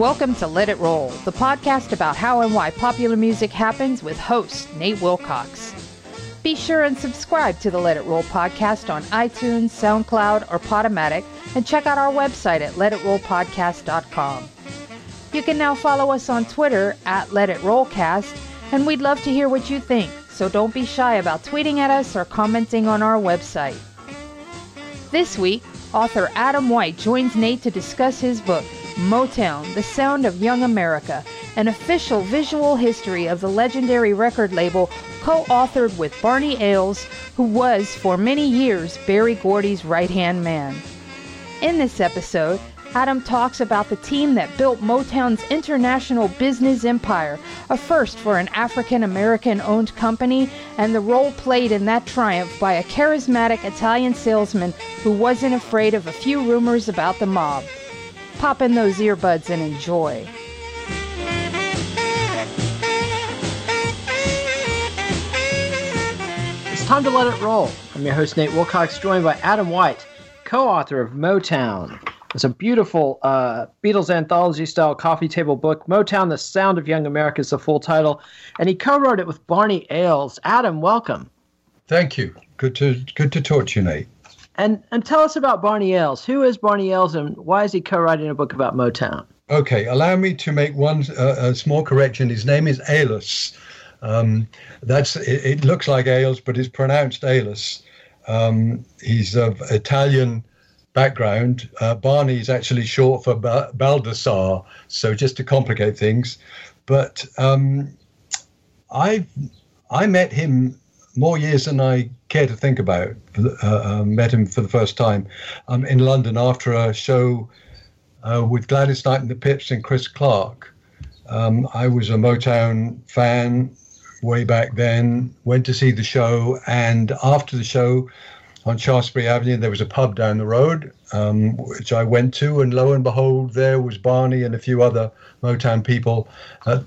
Welcome to Let It Roll, the podcast about how and why popular music happens with host Nate Wilcox. Be sure and subscribe to the Let It Roll podcast on iTunes, SoundCloud, or Podomatic, and check out our website at letitrollpodcast.com. You can now follow us on Twitter at LetItRollCast, and we'd love to hear what you think, so don't be shy about tweeting at us or commenting on our website. This week, author Adam White joins Nate to discuss his book, Motown, The Sound of Young America, an official visual history of the legendary record label co-authored with Barney Ales, who was, for many years, Berry Gordy's right-hand man. In this episode, Adam talks about the team that built Motown's international business empire, a first for an African-American-owned company, and the role played in that triumph by a charismatic Italian salesman who wasn't afraid of a few rumors about the mob. Pop in those earbuds and enjoy. It's time to let it roll. I'm your host, Nate Wilcox, joined by Adam White, co-author of Motown. It's a beautiful Beatles anthology-style coffee table book. Motown, The Sound of Young America is the full title. And he co-wrote it with Barney Ales. Adam, welcome. Thank you. Good to talk to you, Nate. And tell us about Barney Ales. Who is Barney Ales, and why is he co-writing a book about Motown? Okay, allow me to make one small correction. His name is Ales. It looks like Ales, but it's pronounced Ales. He's of Italian background. Barney is actually short for Baldassar, so just to complicate things. But I met him more years than I care to think about. Met him for the first time in London after a show with Gladys Knight and the Pips and Chris Clark. I was a Motown fan way back then, went to see the show, and after the show on Shaftesbury Avenue, there was a pub down the road, which I went to, and lo and behold, there was Barney and a few other Motown people at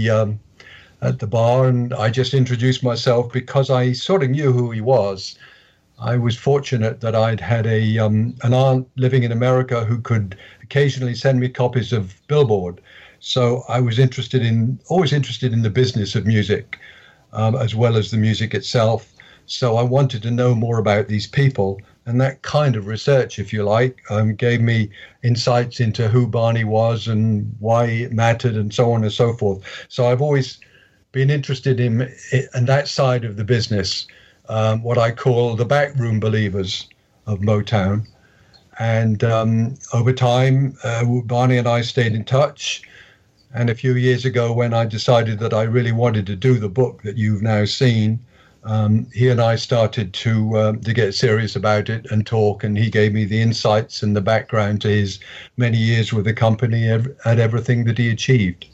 the bar, and I just introduced myself because I sort of knew who he was. I was fortunate that I'd had an aunt living in America who could occasionally send me copies of Billboard. So I was always interested in the business of music, as well as the music itself. So I wanted to know more about these people, and that kind of research, if you like, gave me insights into who Barney was and why it mattered and so on and so forth. So I've always been interested in that side of the business, what I call the backroom believers of Motown. And over time, Barney and I stayed in touch. And a few years ago, when I decided that I really wanted to do the book that you've now seen, he and I started to get serious about it and talk, and he gave me the insights and the background to his many years with the company and everything that he achieved.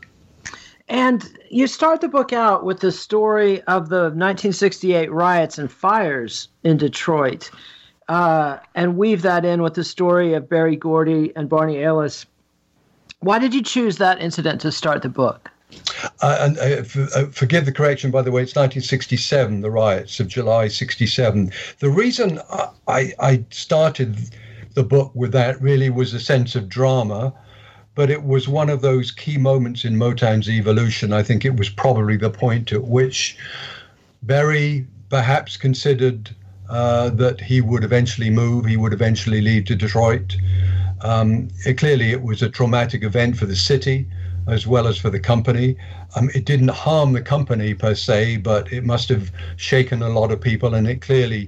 And you start the book out with the story of the 1968 riots and fires in Detroit, and weave that in with the story of Berry Gordy and Barney Ales. Why did you choose that incident to start the book? Forgive the correction, by the way, it's 1967, the riots of July 67. The reason I started the book with that really was a sense of drama, but it was one of those key moments in Motown's evolution. I think it was probably the point at which Berry perhaps considered that he would eventually move, he would eventually leave to Detroit. Clearly, it was a traumatic event for the city as well as for the company. It didn't harm the company per se, but it must have shaken a lot of people, and it clearly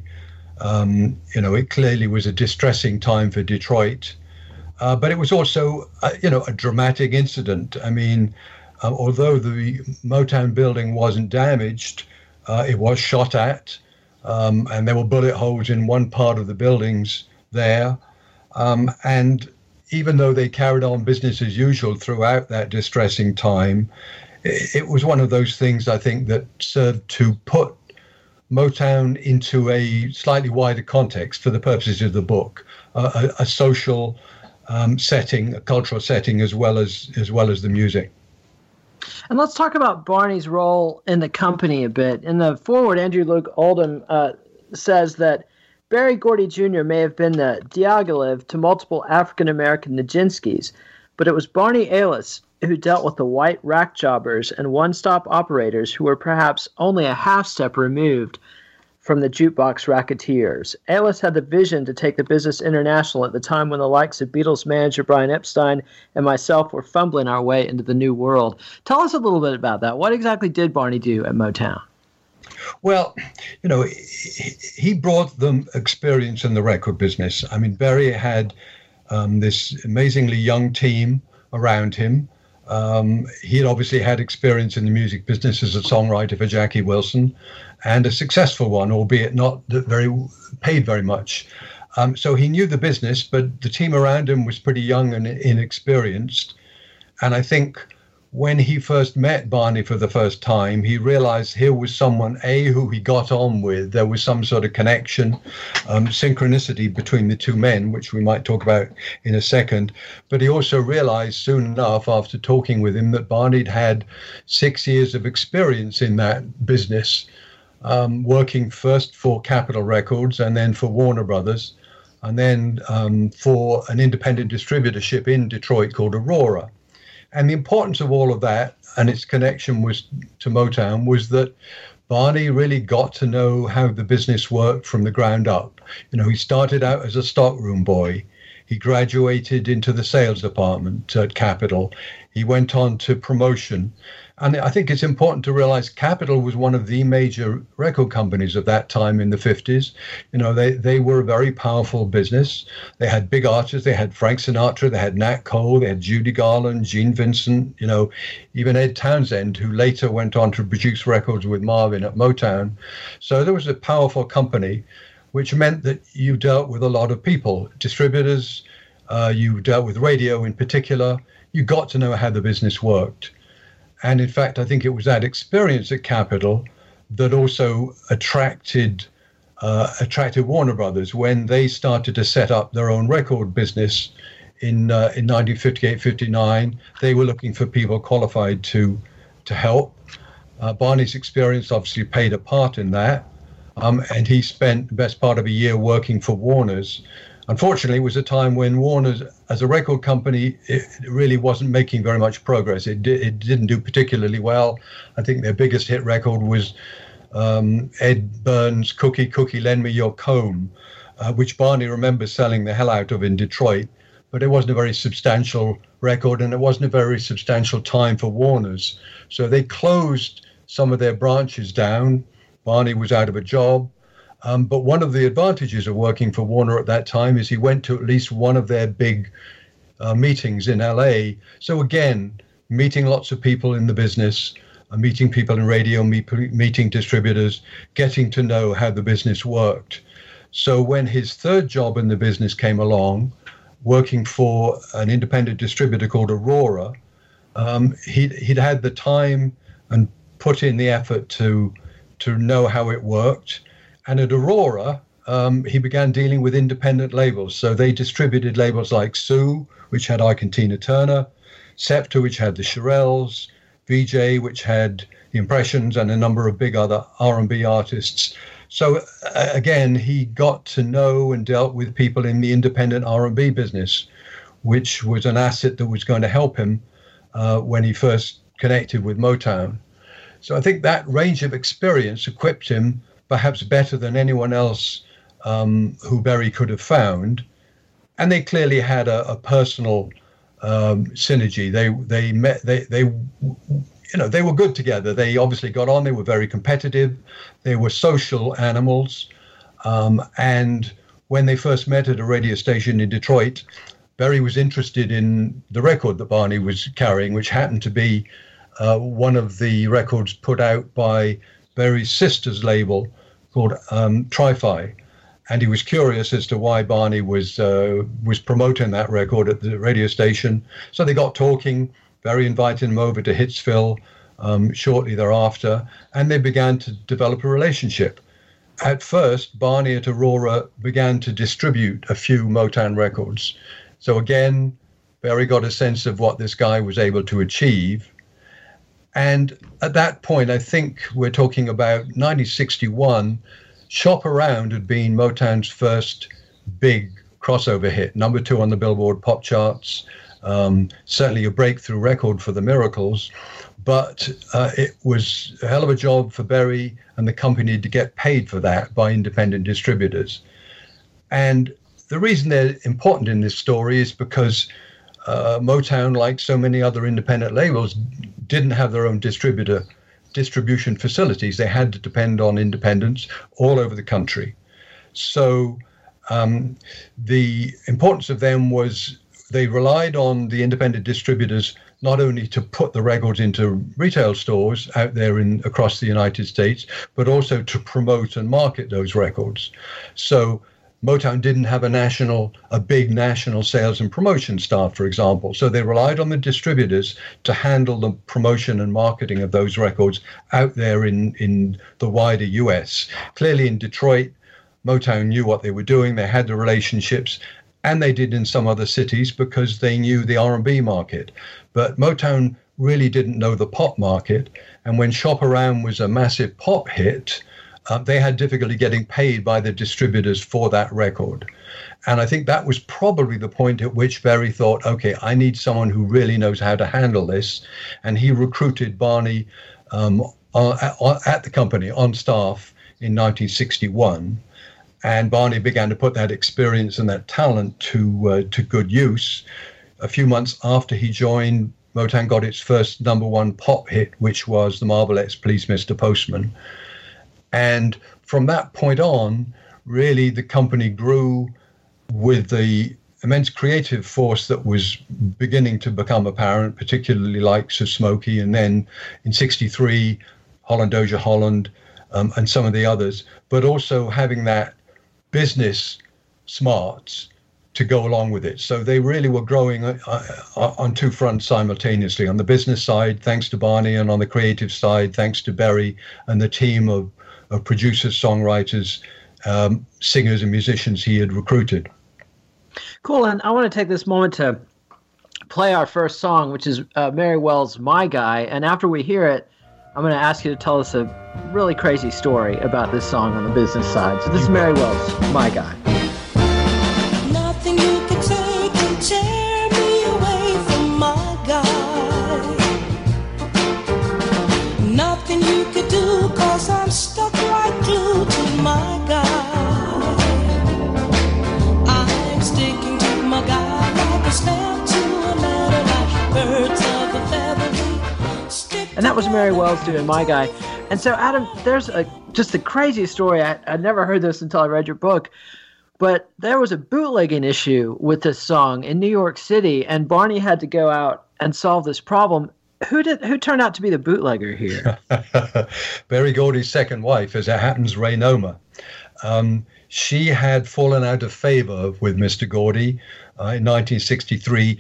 was a distressing time for Detroit. But it was also, a dramatic incident. I mean, although the Motown building wasn't damaged, it was shot at, and there were bullet holes in one part of the buildings there. And even though they carried on business as usual throughout that distressing time, it was one of those things, I think, that served to put Motown into a slightly wider context for the purposes of the book, a social setting, a cultural setting, as well as the music. And let's talk about Barney's role in the company a bit. In the foreword, Andrew Luke Oldham says that Berry Gordy Jr. may have been the Diaghilev to multiple African-American Nijinskis, but it was Barney Alice who dealt with the white rack jobbers and one-stop operators who were perhaps only a half step removed from the jukebox racketeers. Alice had the vision to take the business international at the time when the likes of Beatles manager Brian Epstein and myself were fumbling our way into the new world. Tell us a little bit about that. What exactly did Barney do at Motown? Well, he brought them experience in the record business. I mean, Berry had this amazingly young team around him. He had obviously had experience in the music business as a songwriter for Jackie Wilson, and a successful one, albeit not paid very much. So he knew the business, but the team around him was pretty young and inexperienced. And I think when he first met Barney for the first time, he realized here was someone, who he got on with. There was some sort of connection, synchronicity between the two men, which we might talk about in a second. But he also realized soon enough, after talking with him, that Barney'd had 6 years of experience in that business, working first for Capitol Records and then for Warner Brothers, and then for an independent distributorship in Detroit called Aurora. And the importance of all of that and its connection to Motown was that Barney really got to know how the business worked from the ground up. He started out as a stockroom boy. He graduated into the sales department at Capitol. He went on to promotion. And I think it's important to realize Capitol was one of the major record companies of that time in the 50s. They were a very powerful business. They had big artists. They had Frank Sinatra. They had Nat Cole. They had Judy Garland, Gene Vincent, even Ed Townsend, who later went on to produce records with Marvin at Motown. So there was a powerful company, which meant that you dealt with a lot of people, distributors, you dealt with radio in particular. You got to know how the business worked. And in fact, I think it was that experience at Capitol that also attracted Warner Brothers when they started to set up their own record business in 1958-59. They were looking for people qualified to help. Barney's experience obviously played a part in that, and he spent the best part of a year working for Warner's. Unfortunately, it was a time when Warner's, as a record company, it really wasn't making very much progress. It didn't do particularly well. I think their biggest hit record was Ed Burns' Cookie, Lend Me Your Comb, which Barney remembers selling the hell out of in Detroit. But it wasn't a very substantial record, and it wasn't a very substantial time for Warner's. So they closed some of their branches down. Barney was out of a job. But one of the advantages of working for Warner at that time is he went to at least one of their big meetings in LA. So again, meeting lots of people in the business, meeting people in radio, meeting distributors, getting to know how the business worked. So when his third job in the business came along, working for an independent distributor called Aurora, he'd had the time and put in the effort to know how it worked. And at Aurora, he began dealing with independent labels. So they distributed labels like Sue, which had Ike and Tina Turner, Scepter, which had the Shirelles, VJ, which had the Impressions, and a number of big other R&B artists. So again, he got to know and dealt with people in the independent R&B business, which was an asset that was going to help him when he first connected with Motown. So I think that range of experience equipped him perhaps better than anyone else who Berry could have found. And they clearly had a personal synergy. They were good together. They obviously got on. They were very competitive. They were social animals. And when they first met at a radio station in Detroit, Berry was interested in the record that Barney was carrying, which happened to be one of the records put out by Berry's sister's label called Tri-Fi, and he was curious as to why Barney was promoting that record at the radio station. So they got talking. Berry invited him over to Hitsville shortly thereafter, and they began to develop a relationship. At first, Barney at Aurora began to distribute a few Motown records. So again, Berry got a sense of what this guy was able to achieve. And at that point, I think we're talking about 1961, Shop Around had been Motown's first big crossover hit, number 2 on the Billboard pop charts. certainly a breakthrough record for the Miracles. But it was a hell of a job for Berry and the company to get paid for that by independent distributors. And the reason they're important in this story is because Motown, like so many other independent labels, didn't have their own distribution facilities. They had to depend on independents all over the country. So the importance of them was they relied on the independent distributors not only to put the records into retail stores out there across the United States, but also to promote and market those records. So Motown didn't have a big national sales and promotion staff, for example. So they relied on the distributors to handle the promotion and marketing of those records out there in the wider US. Clearly in Detroit, Motown knew what they were doing. They had the relationships, and they did in some other cities because they knew the R&B market. But Motown really didn't know the pop market. And when Shop Around was a massive pop hit, they had difficulty getting paid by the distributors for that record. And I think that was probably the point at which Berry thought, okay, I need someone who really knows how to handle this. And he recruited Barney at the company on staff in 1961. And Barney began to put that experience and that talent to good use. A few months after he joined, Motown got its first #1 pop hit, which was the Marvelettes' Please Mr. Postman. And from that point on, really the company grew with the immense creative force that was beginning to become apparent, particularly likes of Smokey, and then in '63, Holland Dozier Holland, and some of the others, but also having that business smarts to go along with it. So they really were growing on two fronts simultaneously. On the business side, thanks to Barney, and on the creative side, thanks to Berry and the team of producers, songwriters, singers and musicians he had recruited. Cool, and I want to take this moment to play our first song, which is Mary Wells' My Guy. And after we hear it, I'm going to ask you to tell us a really crazy story about this song on the business side. So this is Mary Wells' My Guy. Nothing you can take can tear me away from my guy. Nothing you could do, 'cause I'm stuck like glue to my guy. I'm sticking to my guy like a stamp to a letter, like birds of a feather. And that was Mary Wells doing My Guy. And so, Adam, there's just the craziest story. I never heard this until I read your book. But there was a bootlegging issue with this song in New York City, and Barney had to go out and solve this problem. Who turned out to be the bootlegger here? Berry Gordy's second wife, as it happens, Ray Noma. She had fallen out of favor with Mr. Gordy in 1963.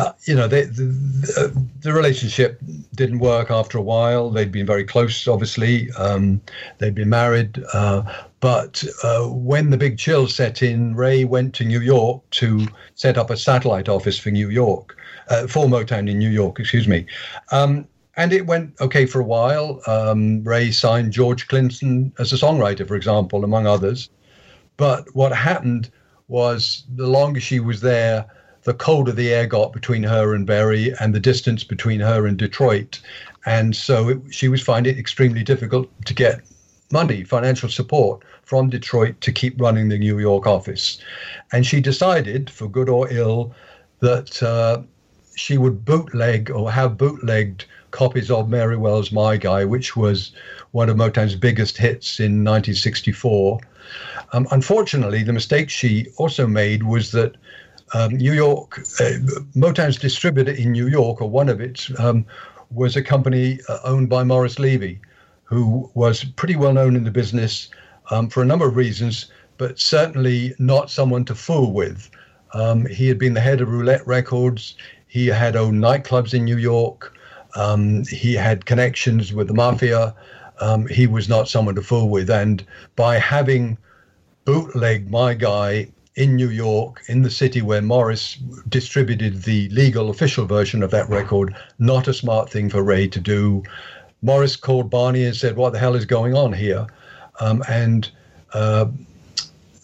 The relationship didn't work after a while. They'd been very close, obviously. They'd been married. But when the big chill set in, Ray went to New York to set up a satellite office for for Motown in New York, excuse me. And it went okay for a while. Ray signed George Clinton as a songwriter, for example, among others. But what happened was the longer she was there, the colder the air got between her and Berry and the distance between her and Detroit. And so she was finding it extremely difficult to get money, financial support from Detroit to keep running the New York office. And she decided, for good or ill, that she would bootleg or have bootlegged copies of Mary Wells' My Guy, which was one of Motown's biggest hits in 1964. Unfortunately, the mistake she also made was that New York, Motown's distributor in New York, or one of its, was a company owned by Morris Levy, who was pretty well known in the business for a number of reasons, but certainly not someone to fool with. He had been the head of Roulette Records. He had owned nightclubs in New York. He had connections with the mafia. He was not someone to fool with. And by having bootlegged My Guy in New York, in the city where Morris distributed the legal official version of that record, not a smart thing for Ray to do. Morris called Barney and said, "What the hell is going on here?" And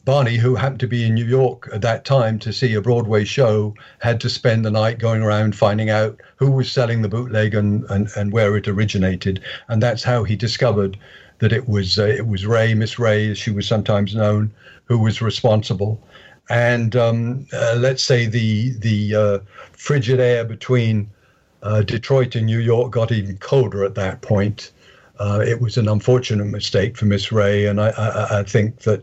Barney, who happened to be in New York at that time to see a Broadway show, had to spend the night going around finding out who was selling the bootleg and where it originated. And that's how he discovered that it was Ray, Miss Ray, as she was sometimes known, who was responsible. And let's say the frigid air between Detroit and New York got even colder at that point. It was an unfortunate mistake for Miss Ray, and I think that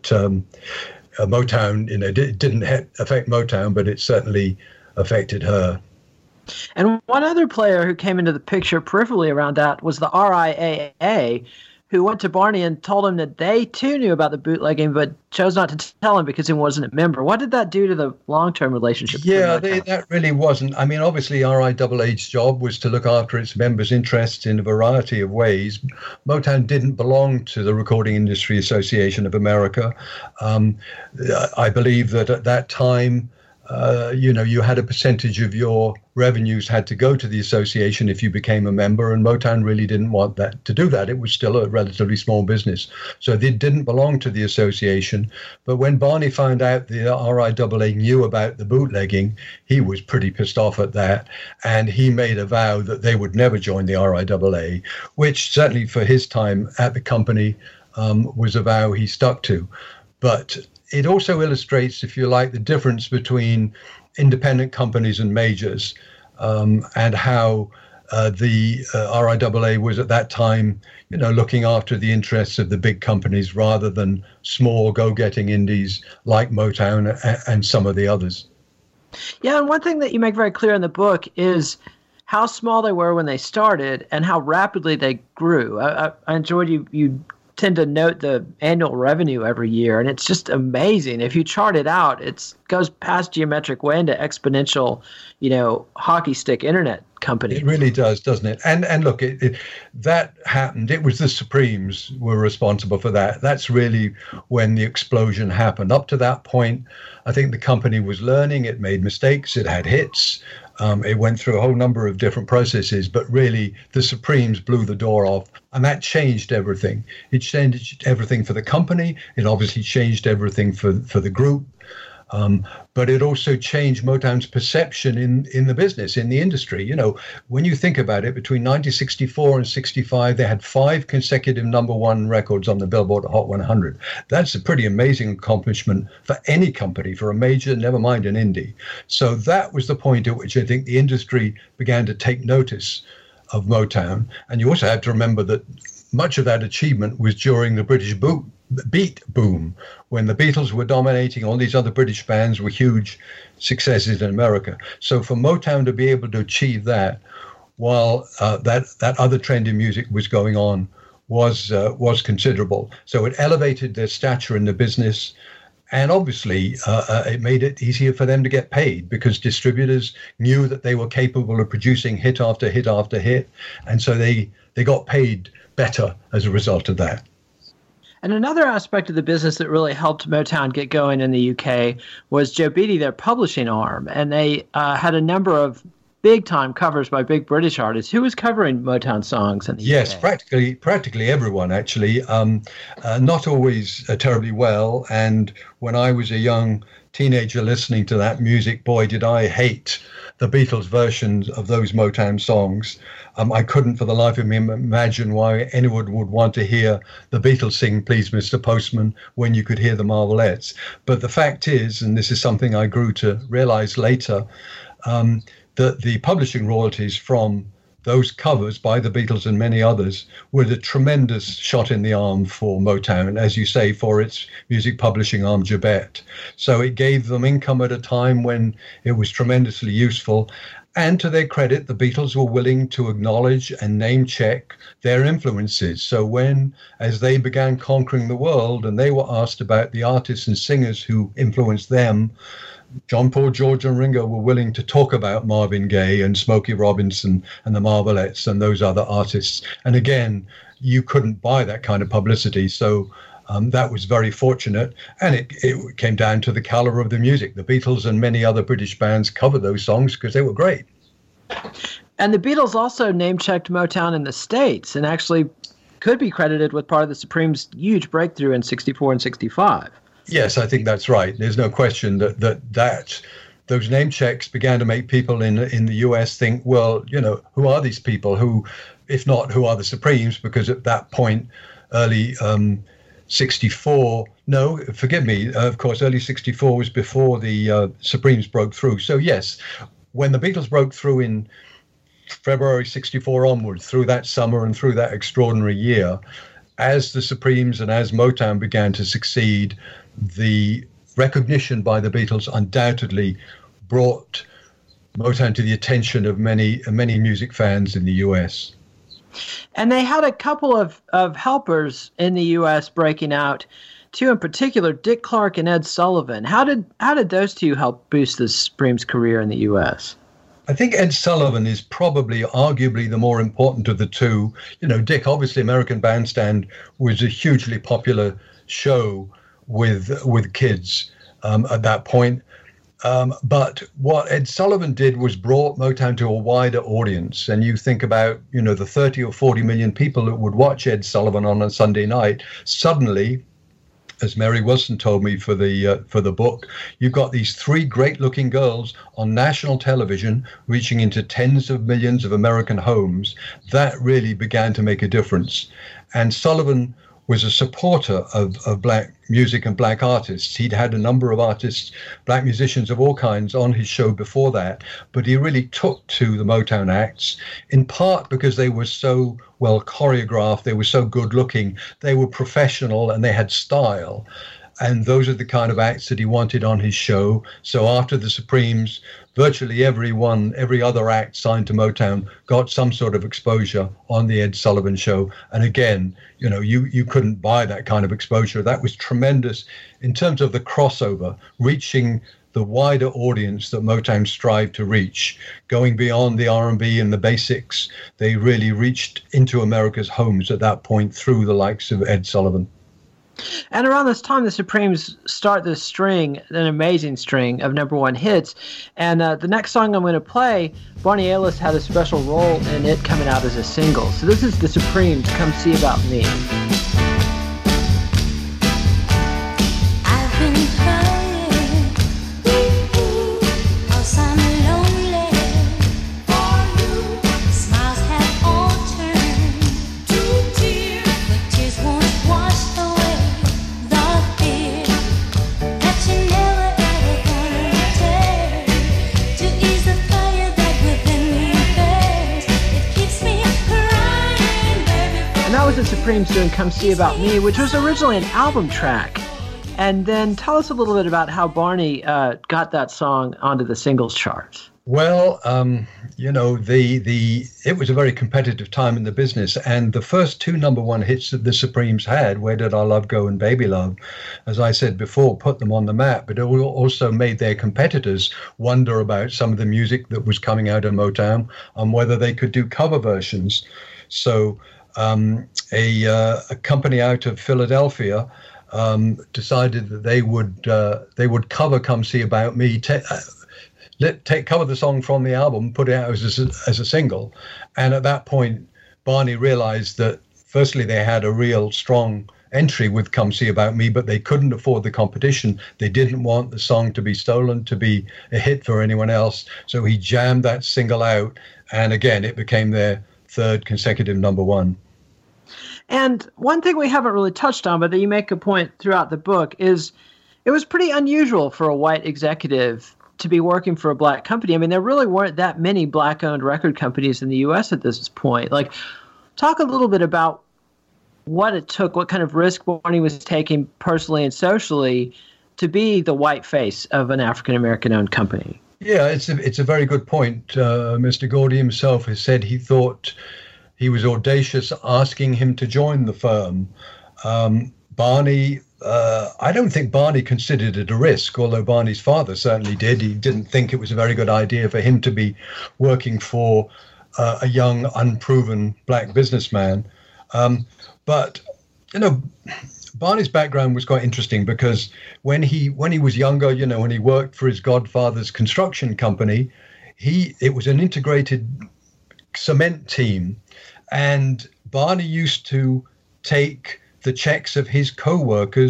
Motown, it didn't affect Motown, but it certainly affected her. And one other player who came into the picture peripherally around that was the RIAA, who went to Barney and told him that they too knew about the bootlegging, but chose not to tell him because he wasn't a member. What did that do to the long-term relationship? Yeah, that really wasn't. I mean, obviously, RIAA's job was to look after its members' interests in a variety of ways. Motown didn't belong to the Recording Industry Association of America. I believe that at that time, you had a percentage of your revenues had to go to the association if you became a member, and Motown really didn't want that to do that. It was still a relatively small business, so it didn't belong to the association. But when Barney found out the RIAA knew about the bootlegging, he was pretty pissed off at that, and he made a vow that they would never join the RIAA, which certainly for his time at the company was a vow he stuck to. But it also illustrates, if you like, the difference between independent companies and majors, and how the RIAA was at that time, looking after the interests of the big companies rather than small go-getting indies like Motown and some of the others. Yeah, and one thing that you make very clear in the book is how small they were when they started and how rapidly they grew. I enjoyed you tend to note the annual revenue every year, and it's just amazing. If you chart it out, it goes past geometric way into exponential, hockey stick internet company. It really does, doesn't it? And look, that happened. It was the Supremes were responsible for that. That's really when the explosion happened. Up to that point, I think the company was learning. It made mistakes. It had hits. It went through a whole number of different processes, but really the Supremes blew the door off, and that changed everything. It changed everything for the company. It obviously changed everything for the group. But it also changed Motown's perception in the business, in the industry. When you think about it, between 1964 and 65, they had 5 consecutive #1 records on the Billboard Hot 100. That's a pretty amazing accomplishment for any company, for a major, never mind an indie. So that was the point at which I think the industry began to take notice of Motown. And you also have to remember that much of that achievement was during the British beat boom, when the Beatles were dominating. All these other British bands were huge successes in America. So for Motown to be able to achieve that while that other trend in music was going on was considerable. So it elevated their stature in the business. And obviously, it made it easier for them to get paid because distributors knew that they were capable of producing hit after hit after hit. And so they got paid better as a result of that. And another aspect of the business that really helped Motown get going in the UK was Joe Beatty, their publishing arm. And they had a number of big-time covers by big British artists. Who was covering Motown songs in the UK? Yes, practically everyone, actually. Not always terribly well. And when I was a young teenager listening to that music, boy, did I hate the Beatles versions of those Motown songs. I couldn't for the life of me imagine why anyone would want to hear the Beatles sing Please Mr. Postman when you could hear the Marvelettes. But the fact is, and this is something I grew to realize later, that the publishing royalties from those covers by the Beatles and many others were the tremendous shot in the arm for Motown, as you say, for its music publishing arm, Jabet. So it gave them income at a time when it was tremendously useful. And to their credit, the Beatles were willing to acknowledge and name check their influences. So as they began conquering the world and they were asked about the artists and singers who influenced them, John, Paul, George and Ringo were willing to talk about Marvin Gaye and Smokey Robinson and the Marvelettes and those other artists. And again, you couldn't buy that kind of publicity. So that was very fortunate. And it came down to the caliber of the music. The Beatles and many other British bands covered those songs because they were great. And the Beatles also name-checked Motown in the States and actually could be credited with part of the Supremes' huge breakthrough in 64 and 65. Yes, I think that's right. There's no question that those name checks began to make people in the US think, well, who are these people? Who, if not, who are the Supremes? Because at that point, early 64, no, forgive me, of course, early 64 was before the Supremes broke through. So yes, when the Beatles broke through in February 64 onward, through that summer and through that extraordinary year, as the Supremes and as Motown began to succeed, the recognition by the Beatles undoubtedly brought Motown to the attention of many music fans in the US. And they had a couple of helpers in the U.S. breaking out, two in particular, Dick Clark and Ed Sullivan. How did those two help boost the Supremes' career in the U.S.? I think Ed Sullivan is probably arguably the more important of the two. Dick, obviously, American Bandstand was a hugely popular show with kids at that point. But what Ed Sullivan did was brought Motown to a wider audience. And you think about, the 30 or 40 million people that would watch Ed Sullivan on a Sunday night. Suddenly, as Mary Wilson told me for the book, you've got these three great-looking girls on national television reaching into tens of millions of American homes. That really began to make a difference. And Sullivan was a supporter of black music and black artists. He'd had a number of artists, black musicians of all kinds, on his show before that, but he really took to the Motown acts, in part because they were so well choreographed, they were so good looking, they were professional, and they had style. And those are the kind of acts that he wanted on his show. So after the Supremes, virtually every other act signed to Motown got some sort of exposure on the Ed Sullivan Show. And again, you couldn't buy that kind of exposure. That was tremendous in terms of the crossover, reaching the wider audience that Motown strived to reach, going beyond the R&B and the basics. They really reached into America's homes at that point through the likes of Ed Sullivan. And around this time, the Supremes start this string, an amazing string of number one hits. And the next song I'm going to play, Barney Ellis had a special role in it coming out as a single. So this is the Supremes, Come See About Me. I've been crying, cause I'm lonely for you. Smiles have all turned to tears, but tears won't wash away the fear that you never ever gonna take to ease the fire that within me burns. It keeps me crying, baby. And that was the Supremes doing Come See About Me, which was originally an album track. And then tell us a little bit about how Barney got that song onto the singles charts. Well, it was a very competitive time in the business, and the first two number one hits that the Supremes had, Where Did Our Love Go and Baby Love, as I said before, put them on the map, but it also made their competitors wonder about some of the music that was coming out of Motown and whether they could do cover versions. So a company out of Philadelphia decided that they would cover Come See About Me, cover the song from the album, put it out as a single. And at that point, Barney realized that firstly, they had a real strong entry with Come See About Me, but they couldn't afford the competition. They didn't want the song to be stolen, to be a hit for anyone else. So he jammed that single out. And again, it became their third consecutive number one. And one thing we haven't really touched on, but that you make a point throughout the book, is it was pretty unusual for a white executive to be working for a black company. I mean, there really weren't that many black-owned record companies in the U.S. at this point. Like, talk a little bit about what it took, what kind of risk Barney was taking personally and socially to be the white face of an African-American-owned company. Yeah, it's a very good point. Mr. Gordy himself has said he thought he was audacious asking him to join the firm. Barney, I don't think Barney considered it a risk, although Barney's father certainly did. He didn't think it was a very good idea for him to be working for a young, unproven black businessman. But, Barney's background was quite interesting because when he was younger, when he worked for his godfather's construction company, it was an integrated cement team. And Barney used to take the checks of his co-workers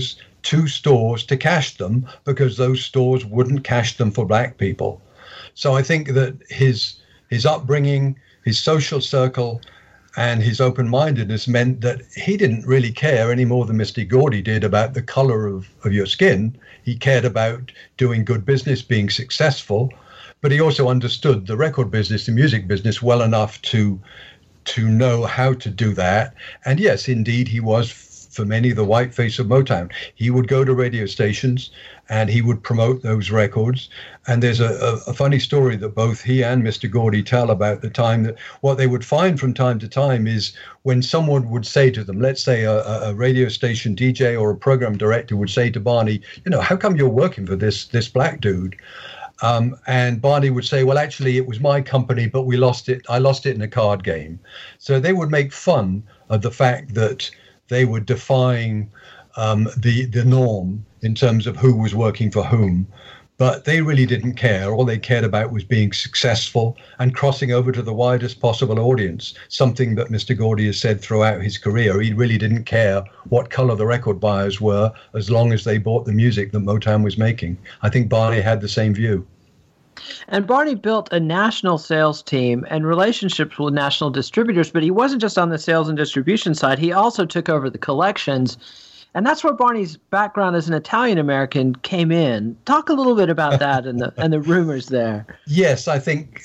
to stores to cash them because those stores wouldn't cash them for black people. So I think that his upbringing, his social circle, and his open-mindedness meant that he didn't really care any more than Mr. Gordy did about the color of your skin. He cared about doing good business, being successful, but he also understood the record business, the music business well enough to know how to do that. And yes, indeed, he was, for many, the white face of Motown. He would go to radio stations and he would promote those records. And there's a funny story that both he and Mr. Gordy tell about the time that what they would find from time to time is when someone would say to them, let's say a radio station DJ or a program director would say to Barney, how come you're working for this black dude? And Barney would say, well, actually, it was my company, but we lost it. I lost it in a card game. So they would make fun of the fact that they were defying the norm in terms of who was working for whom. But they really didn't care. All they cared about was being successful and crossing over to the widest possible audience, something that Mr. Gordy has said throughout his career. He really didn't care what color the record buyers were as long as they bought the music that Motown was making. I think Barney had the same view. And Barney built a national sales team and relationships with national distributors, but he wasn't just on the sales and distribution side. He also took over the collections. And that's where Barney's background as an Italian-American came in. Talk a little bit about that and the rumors there. Yes, I think,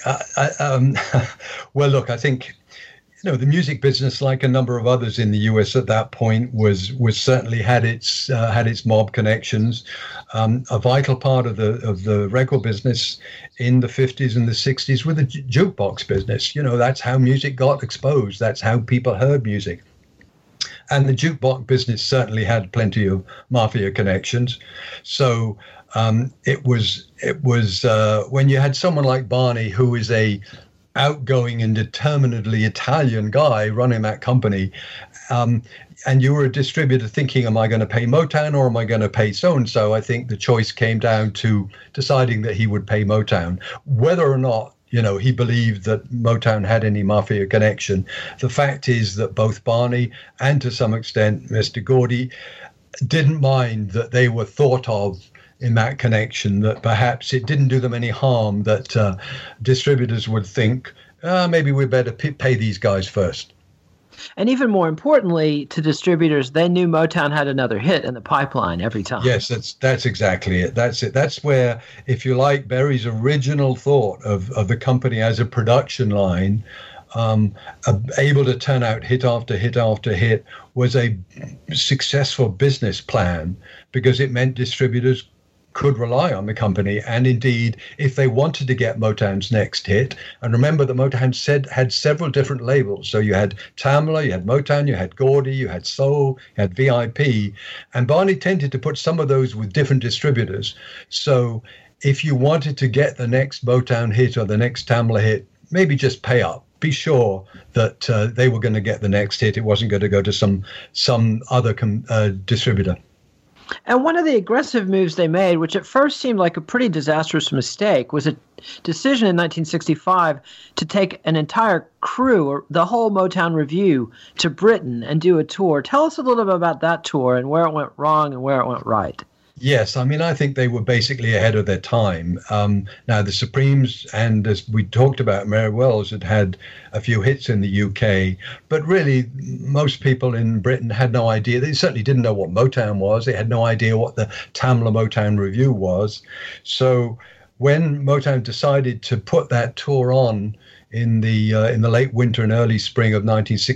well, look, I think, the music business, like a number of others in the US at that point, was certainly had its mob connections. A vital part of the record business in the 50s and the 60s was the jukebox business. That's how music got exposed. That's how people heard music. And the jukebox business certainly had plenty of mafia connections. So it was when you had someone like Barney, who is a outgoing and determinedly Italian guy running that company, and you were a distributor thinking, am I going to pay Motown or am I going to pay so-and-so? I think the choice came down to deciding that he would pay Motown. Whether or not he believed that Motown had any mafia connection, the fact is that both Barney and to some extent Mr. Gordy didn't mind that they were thought of in that connection, that perhaps it didn't do them any harm that distributors would think, maybe we better pay these guys first. And even more importantly, to distributors, they knew Motown had another hit in the pipeline every time. Yes, that's exactly it. That's it. That's where, if you like, Berry's original thought of the company as a production line, able to turn out hit after hit after hit, was a successful business plan because it meant distributors could rely on the company. And indeed, if they wanted to get Motown's next hit, and remember that Motown had several different labels. So you had Tamla, you had Motown, you had Gordy, you had Soul, you had VIP. And Barney tended to put some of those with different distributors. So if you wanted to get the next Motown hit or the next Tamla hit, maybe just pay up. Be sure that they were going to get the next hit. It wasn't going to go to some other distributor. And one of the aggressive moves they made, which at first seemed like a pretty disastrous mistake, was a decision in 1965 to take an entire crew, or the whole Motown Revue, to Britain and do a tour. Tell us a little bit about that tour and where it went wrong and where it went right. Yes, I mean, I think they were basically ahead of their time. Now, the Supremes, and as we talked about, Mary Wells had a few hits in the UK, but really most people in Britain had no idea. They certainly didn't know what Motown was. They had no idea what the Tamla Motown Revue was. So when Motown decided to put that tour on in the late winter and early spring of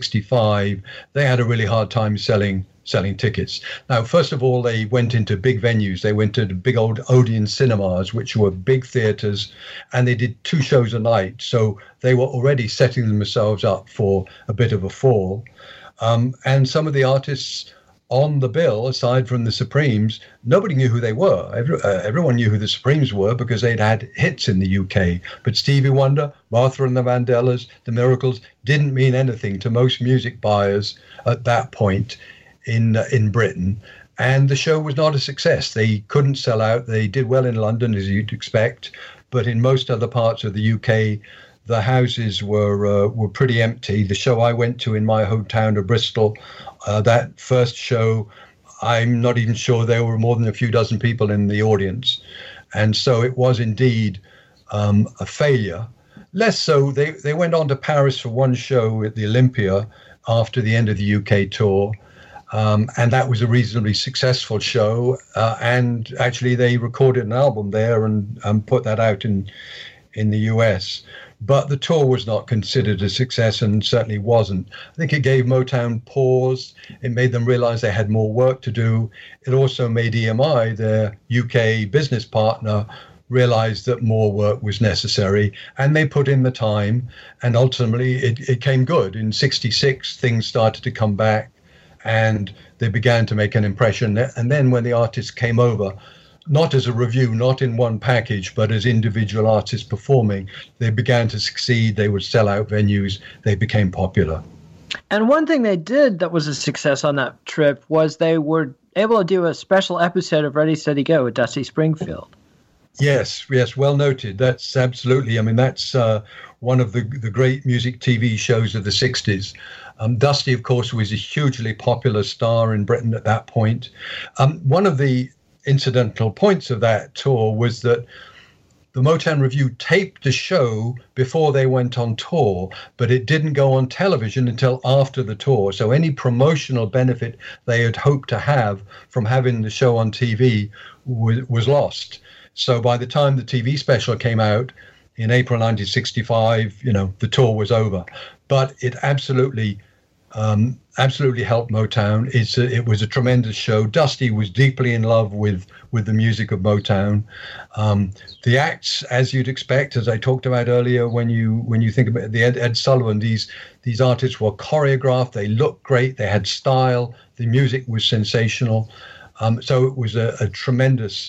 1965, they had a really hard time selling tickets. Now, first of all, they went into big venues. They went to the big old Odeon cinemas, which were big theaters, and they did 2 shows a night. So they were already setting themselves up for a bit of a fall. And some of the artists on the bill, aside from the Supremes, nobody knew who they were. Everyone knew who the Supremes were because they'd had hits in the UK. But Stevie Wonder, Martha and the Vandellas, the Miracles didn't mean anything to most music buyers at that point in Britain, and the show was not a success. They couldn't sell out. They did well in London, as you'd expect, but in most other parts of the UK, the houses were pretty empty. The show I went to in my hometown of Bristol, that first show, I'm not even sure there were more than a few dozen people in the audience. And so it was indeed a failure. Less so, they went on to Paris for one show at the Olympia after the end of the UK tour. And that was a reasonably successful show. And actually, they recorded an album there and put that out in the US. But the tour was not considered a success, and certainly wasn't. I think it gave Motown pause. It made them realize they had more work to do. It also made EMI, their UK business partner, realize that more work was necessary, and they put in the time, and ultimately it came good. In '66, things started to come back, and they began to make an impression. And then when the artists came over, not as a review, not in one package, but as individual artists performing, they began to succeed. They would sell out venues. They became popular. And one thing they did that was a success on that trip was they were able to do a special episode of Ready, Steady, Go with Dusty Springfield. Yes, well noted. That's absolutely, I mean, that's one of the great music TV shows of the 60s. Dusty, of course, was a hugely popular star in Britain at that point. One of the incidental points of that tour was that the Motown Revue taped the show before they went on tour, but it didn't go on television until after the tour. So any promotional benefit they had hoped to have from having the show on TV was lost. So by the time the TV special came out in April 1965, the tour was over. But it absolutely helped Motown. It was a tremendous show. Dusty was deeply in love with the music of Motown. The acts, as you'd expect, as I talked about earlier, when you think about the Ed Sullivan, these artists were choreographed. They looked great. They had style. The music was sensational. So it was a tremendous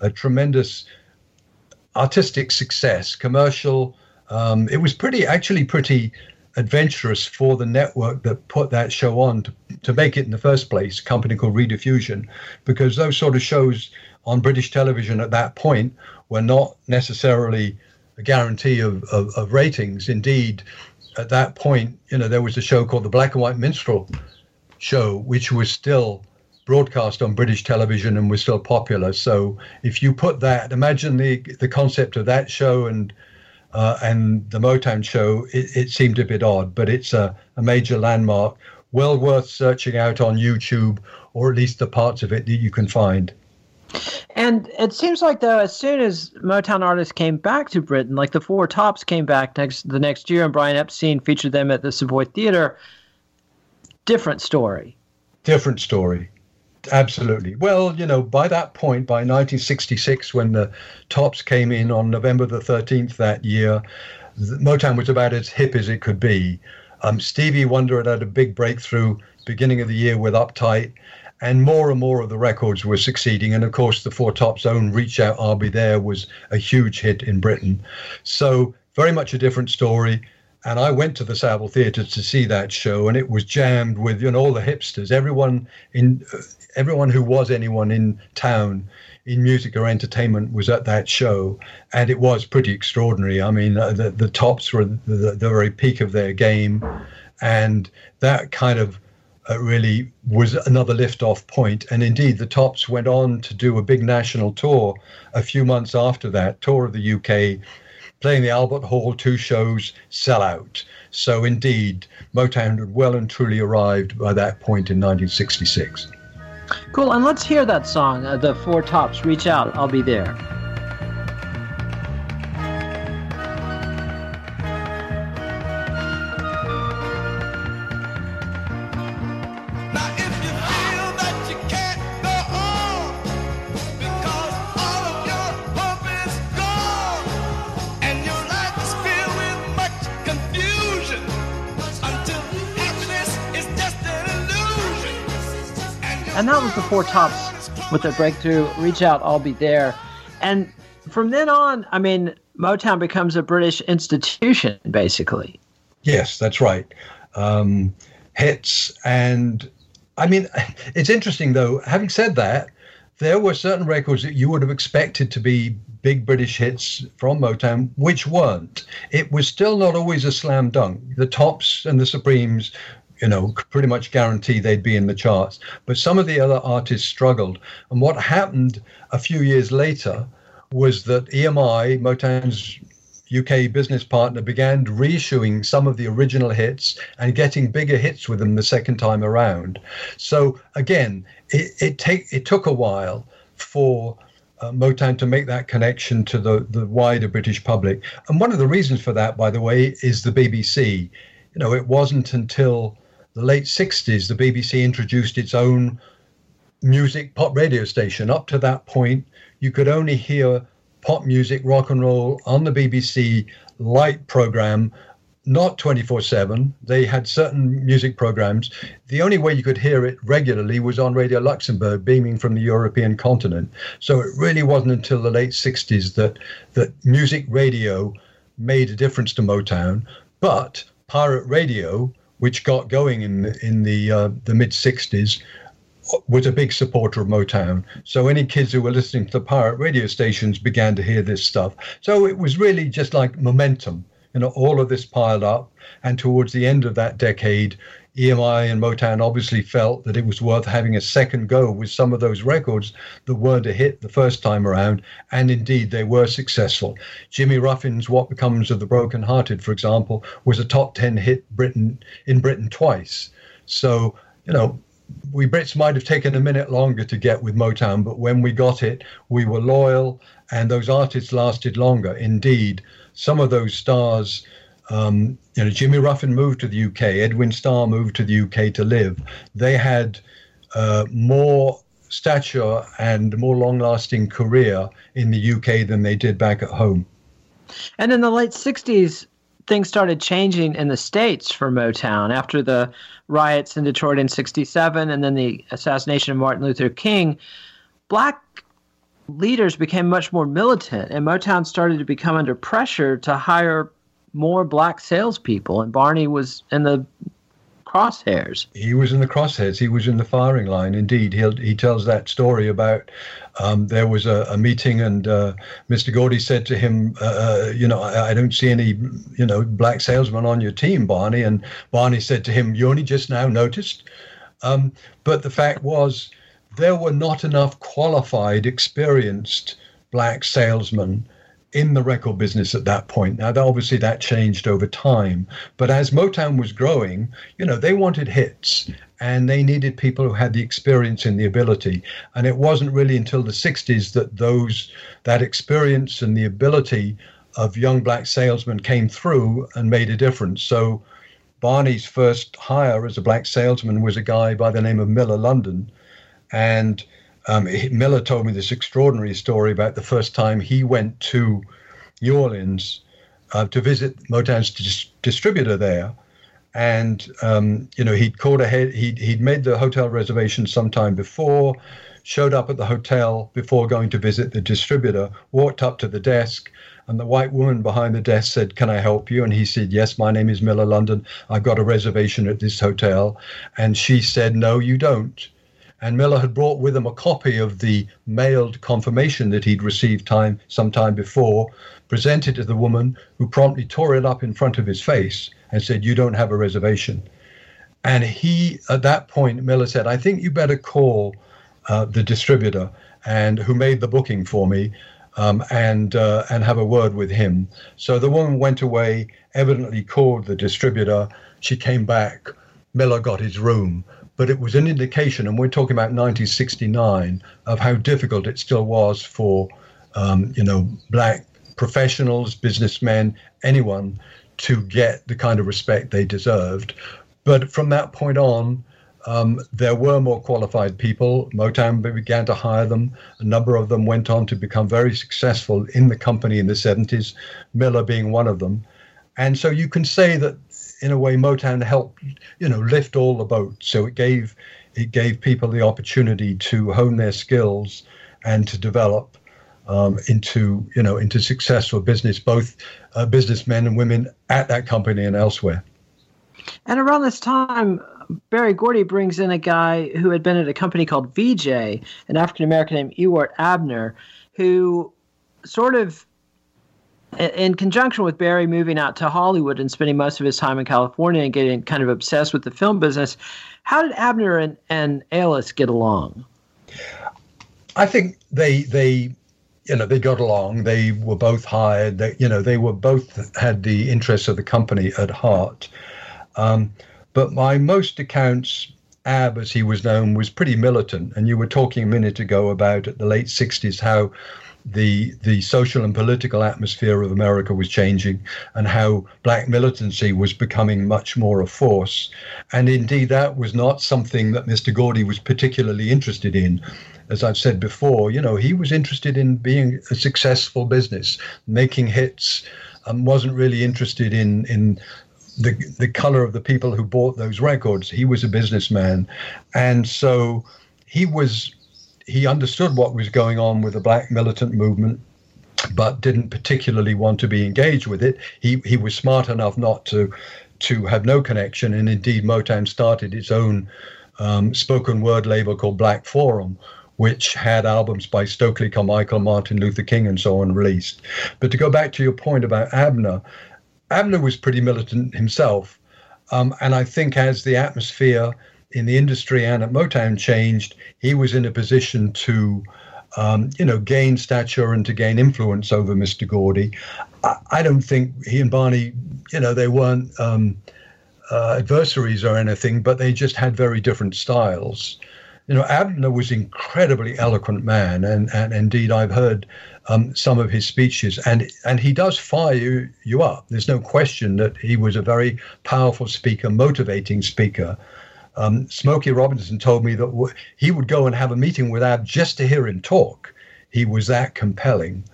artistic success, commercial. It was pretty adventurous for the network that put that show on to make it in the first place, a company called Rediffusion, because those sort of shows on British television at that point were not necessarily a guarantee of ratings. Indeed, at that point, there was a show called the Black and White Minstrel Show, which was still broadcast on British television and was still popular. So if you put that, imagine the concept of that show and the Motown show, it seemed a bit odd, but it's a major landmark, well worth searching out on YouTube, or at least the parts of it that you can find. And it seems like, though, as soon as Motown artists came back to Britain, like the Four Tops came back the next year, and Brian Epstein featured them at the Savoy Theatre, different story. Different story. Absolutely. Well, by that point, by 1966, when the Tops came in on November the 13th that year, Motown was about as hip as it could be. Stevie Wonder had a big breakthrough beginning of the year with Uptight, and more of the records were succeeding. And of course, the Four Tops' own Reach Out, I'll Be There was a huge hit in Britain. So very much a different story. And I went to the Savile Theatre to see that show, and it was jammed with all the hipsters, everyone who was anyone in town in music or entertainment was at that show, and it was pretty extraordinary. I mean, the Tops were the very peak of their game, and that kind of really was another lift-off point. And indeed, the Tops went on to do a big national tour a few months after that, tour of the UK, playing the Albert Hall, 2 shows, sell out. So indeed, Motown had well and truly arrived by that point in 1966. Cool, and let's hear that song, the Four Tops, Reach Out, I'll Be There. And that was the Four Tops with their breakthrough, Reach Out, I'll Be There. And from then on, I mean, Motown becomes a British institution, basically. Yes, that's right. Hits. And I mean, it's interesting, though, having said that, there were certain records that you would have expected to be big British hits from Motown, which weren't. It was still not always a slam dunk. The Tops and the Supremes, pretty much guarantee they'd be in the charts. But some of the other artists struggled. And what happened a few years later was that EMI, Motown's UK business partner, began reissuing some of the original hits and getting bigger hits with them the second time around. So again, it took a while for Motown to make that connection to the wider British public. And one of the reasons for that, by the way, is the BBC. It wasn't until the late 60s the BBC introduced its own music pop radio station. Up to that point, you could only hear pop music, rock and roll on the BBC Light program, not 24/7. They had certain music programs. The only way you could hear it regularly was on Radio Luxembourg, beaming from the European continent. So it really wasn't until the late 60s that music radio made a difference to Motown. But pirate radio, which got going in the mid 60s, was a big supporter of Motown. So any kids who were listening to the pirate radio stations began to hear this stuff. So it was really just like momentum. All of this piled up. And towards the end of that decade, EMI and Motown obviously felt that it was worth having a second go with some of those records that weren't a hit the first time around. And indeed, they were successful. Jimmy Ruffin's What Becomes of the Broken Hearted, for example, was a top 10 hit in Britain twice. So, we Brits might have taken a minute longer to get with Motown, but when we got it, we were loyal, and those artists lasted longer. Indeed, some of those stars, Jimmy Ruffin moved to the UK, Edwin Starr moved to the UK to live. They had more stature and more long-lasting career in the UK than they did back at home. And in the late 60s, things started changing in the States for Motown after the riots in Detroit in 67 and then the assassination of Martin Luther King. Black leaders became much more militant, and Motown started to become under pressure to hire more black salespeople, and Barney was in the crosshairs. He was in the crosshairs. He was in the firing line. Indeed, he tells that story about there was a meeting, and Mr. Gordy said to him, I don't see any, black salesmen on your team, Barney. And Barney said to him, you only just now noticed? But the fact was, there were not enough qualified, experienced black salesmen in the record business at that point. Now, obviously that changed over time, but as Motown was growing, they wanted hits and they needed people who had the experience and the ability. And it wasn't really until the 60s that that experience and the ability of young black salesmen came through and made a difference. So Barney's first hire as a black salesman was a guy by the name of Miller London. And Miller told me this extraordinary story about the first time he went to New Orleans to visit Motown's distributor there. And, he'd called ahead. He'd made the hotel reservation sometime before, showed up at the hotel before going to visit the distributor, walked up to the desk, and the white woman behind the desk said, "Can I help you?" And he said, "Yes, my name is Miller London. I've got a reservation at this hotel." And she said, "No, you don't." And Miller had brought with him a copy of the mailed confirmation that he'd received some time before, presented to the woman, who promptly tore it up in front of his face and said, "You don't have a reservation." And at that point, Miller said, "I think you better call the distributor and who made the booking for me and have a word with him." So the woman went away, evidently called the distributor. She came back. Miller got his room. But it was an indication, and we're talking about 1969, of how difficult it still was for, black professionals, businessmen, anyone to get the kind of respect they deserved. But from that point on, there were more qualified people. Motown began to hire them. A number of them went on to become very successful in the company in the 70s, Miller being one of them. And so you can say that, in a way, Motown helped, lift all the boats. So it gave people the opportunity to hone their skills and to develop into successful business, both businessmen and women at that company and elsewhere. And around this time, Berry Gordy brings in a guy who had been at a company called VJ, an African-American named Ewart Abner, who sort of in conjunction with Barry moving out to Hollywood and spending most of his time in California and getting kind of obsessed with the film business, how did Abner and Ailes get along? I think they got along. They were both hired. They were both had the interests of the company at heart. But by most accounts, Ab, as he was known, was pretty militant. And you were talking a minute ago about at the late 60s how the social and political atmosphere of America was changing and how black militancy was becoming much more a force. And indeed, that was not something that Mr. Gordy was particularly interested in. As I've said before, he was interested in being a successful business, making hits, wasn't really interested in the color of the people who bought those records. He was a businessman. And so he understood what was going on with the black militant movement, but didn't particularly want to be engaged with it. He was smart enough not to have no connection. And indeed, Motown started its own spoken word label called Black Forum, which had albums by Stokely Carmichael, Martin Luther King, and so on released. But to go back to your point about Abner was pretty militant himself. And I think as the atmosphere in the industry and at Motown changed, he was in a position to, gain stature and to gain influence over Mr. Gordy. I don't think he and Barney, they weren't adversaries or anything, but they just had very different styles. Abner was an incredibly eloquent man, and indeed I've heard some of his speeches, and he does fire you up. There's no question that he was a very powerful speaker, motivating speaker. Smokey Robinson told me that he would go and have a meeting with Ab just to hear him talk. He was that compelling.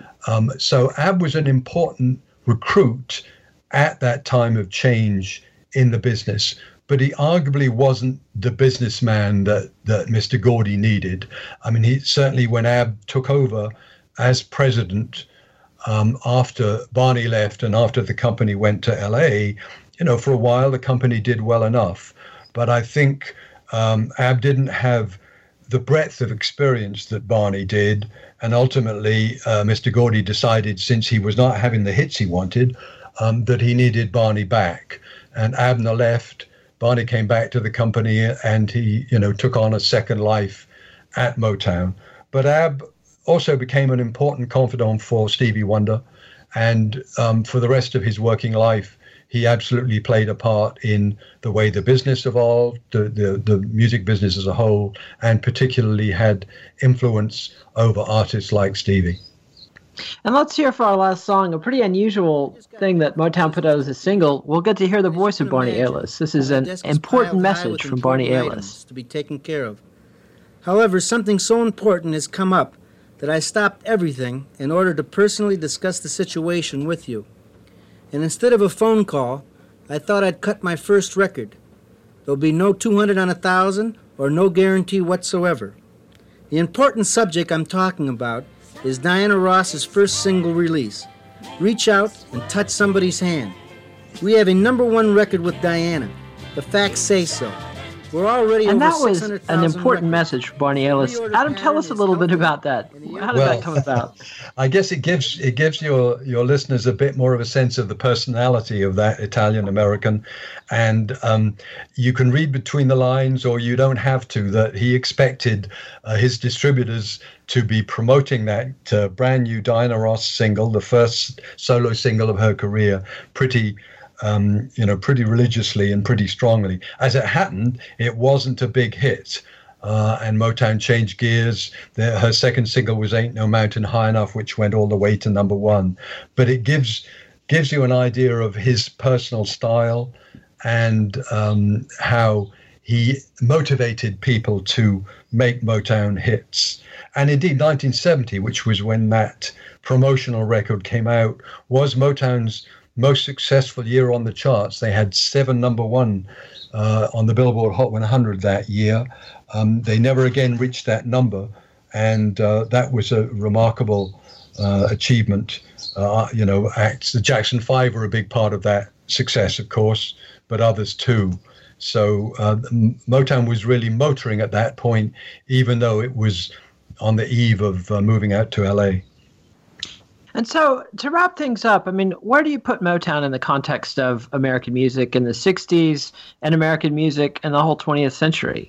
So Ab was an important recruit at that time of change in the business, but he arguably wasn't the businessman that Mr. Gordy needed. I mean, he certainly, when Ab took over as president after Barney left and after the company went to LA, for a while the company did well enough. But I think Ab didn't have the breadth of experience that Barney did. And ultimately, Mr. Gordy decided, since he was not having the hits he wanted, that he needed Barney back. And Abner left. Barney came back to the company, and he, took on a second life at Motown. But Ab also became an important confidant for Stevie Wonder. And for the rest of his working life, he absolutely played a part in the way the business evolved, the music business as a whole, and particularly had influence over artists like Stevie. And let's hear for our last song a pretty unusual thing that Motown put out as a single. We'll get to hear the voice of Barney Ailes. This is an important message from Barney Ailes. To be taken care of. However, something so important has come up that I stopped everything in order to personally discuss the situation with you. And instead of a phone call, I thought I'd cut my first record. There'll be no 200 on 1,000 or no guarantee whatsoever. The important subject I'm talking about is Diana Ross's first single release, Reach Out and Touch Somebody's Hand. We have a #1 record with Diana. The facts say so. We're already and over that was 600,000 an important records. message for Barney Ailes. Adam, tell us a little bit about that. How did that come about? I guess it gives your listeners a bit more of a sense of the personality of that Italian American, and you can read between the lines, or you don't have to, that he expected his distributors to be promoting that brand new Diana Ross single, the first solo single of her career, pretty religiously and pretty strongly. As it happened, it wasn't a big hit. And Motown changed gears. Her second single was Ain't No Mountain High Enough, which went all the way to #1. But it gives you an idea of his personal style and how he motivated people to make Motown hits. And indeed, 1970, which was when that promotional record came out, was Motown's most successful year on the charts. They had 7 #1 on the Billboard Hot 100 that year. They never again reached that number, and that was a remarkable achievement. Acts, the Jackson 5 were a big part of that success, of course, but others too. So Motown was really motoring at that point, even though it was on the eve of moving out to LA. And so, to wrap things up, I mean, where do you put Motown in the context of American music in the 60s and American music in the whole 20th century?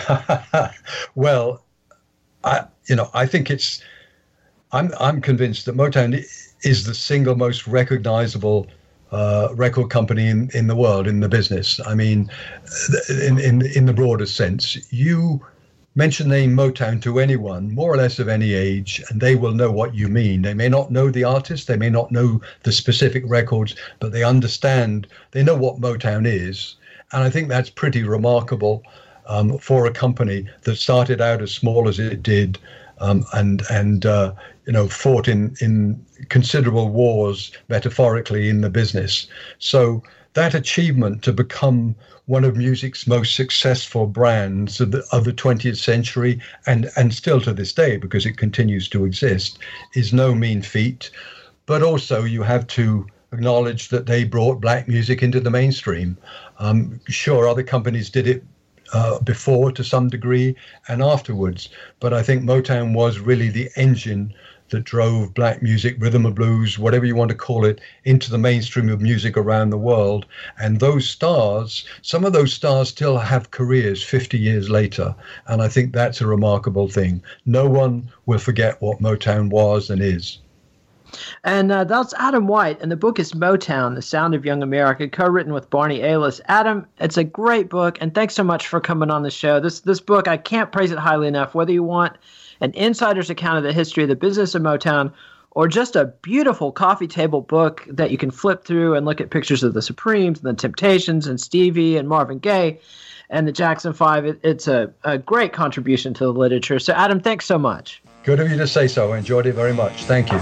Well, I think I'm convinced that Motown is the single most recognizable record company in the world, in the business. I mean, in the broadest sense, you mention the name Motown to anyone, more or less of any age, and they will know what you mean. They may not know the artist, they may not know the specific records, but they understand, they know what Motown is. And I think that's pretty remarkable for a company that started out as small as it did, and fought in considerable wars, metaphorically, in the business. So that achievement to become one of music's most successful brands of the 20th century, and still to this day, because it continues to exist, is no mean feat. But also you have to acknowledge that they brought black music into the mainstream. Sure, other companies did it before to some degree and afterwards, but I think Motown was really the engine that drove black music, rhythm and blues, whatever you want to call it, into the mainstream of music around the world. And those stars, some of those stars still have careers 50 years later. And I think that's a remarkable thing. No one will forget what Motown was and is. And that's Adam White, and the book is Motown, The Sound of Young America, co-written with Barney Alis. Adam, it's a great book, and thanks so much for coming on the show. This book, I can't praise it highly enough. Whether you want an insider's account of the history of the business of Motown, or just a beautiful coffee table book that you can flip through and look at pictures of the Supremes and the Temptations and Stevie and Marvin Gaye and the Jackson 5, it's a great contribution to the literature. So, Adam, thanks so much. Good of you to say so. I enjoyed it very much. Thank you.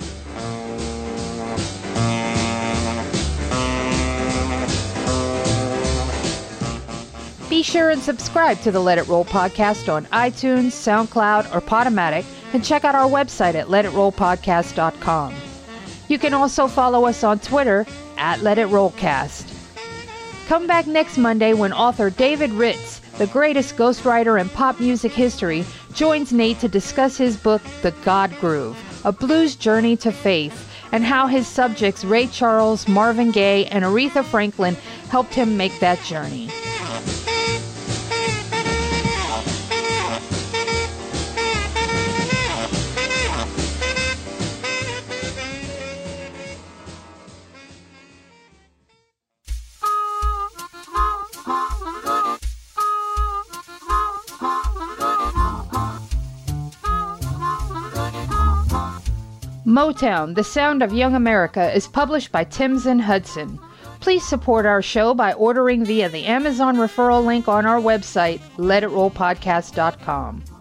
Be sure and subscribe to the Let It Roll podcast on iTunes, SoundCloud, or Podomatic, and check out our website at letitrollpodcast.com. You can also follow us on Twitter at LetItRollCast. Come back next Monday when author David Ritz, the greatest ghostwriter in pop music history, joins Nate to discuss his book, The God Groove, A Blues Journey to Faith, and how his subjects Ray Charles, Marvin Gaye, and Aretha Franklin helped him make that journey. Motown, The Sound of Young America is published by Timms & Hudson. Please support our show by ordering via the Amazon referral link on our website, letitrollpodcast.com.